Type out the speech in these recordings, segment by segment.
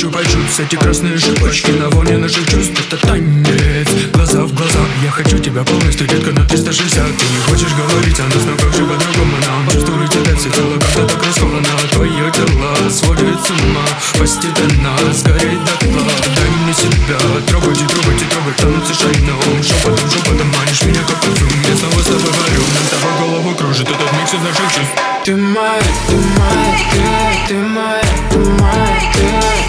чупа-чупс, эти красные шипочки на фоне наших чувств. Это танец, глаза в глаза. Я хочу тебя полностью, детка, на 360. Ты не хочешь говорить о нас, но как же по-другому нам? Чувствую тебя всецело, как-то так расколано. Твое тело сводит с ума, постепенно сгореть дотла. Дай мне себя, трогайте, трогайте, трогай, танцы шайном. Шепотом манишь меня как парфюм. Я снова с тобой варю, над тобой голову кружит этот микс из наших чувств. Ты моя, ты моя, ты моя, ты моя, ты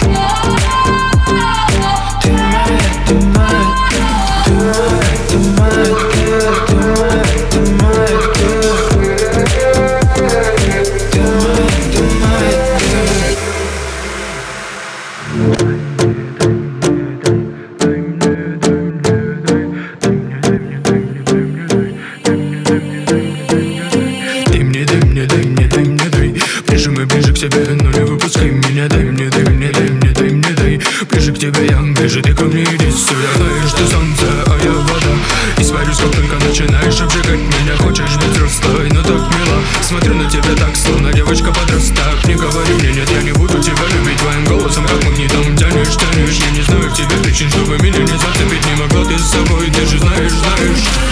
моя, ты моя, ты моя, ты моя, ты моя, ты моя, ты моя, Прижимай ближе к себе, но не выпускай меня. Дай мне, ближе к тебе я, ближе ты ко мне иди сюда. Знаешь, ты солнце, а я вода. Испарюсь, как только начинаешь обжигать меня. Хочешь быть взрослой, но так мило. Смотрю на тебя так, словно девочка подросток. Не говори мне, нет, я не буду тебя любить. Твоим голосом, как магнитом, тянешь. Я не знаю в тебе причин, чтобы меня не зацепить. Не могла ты с собой, ты же знаешь.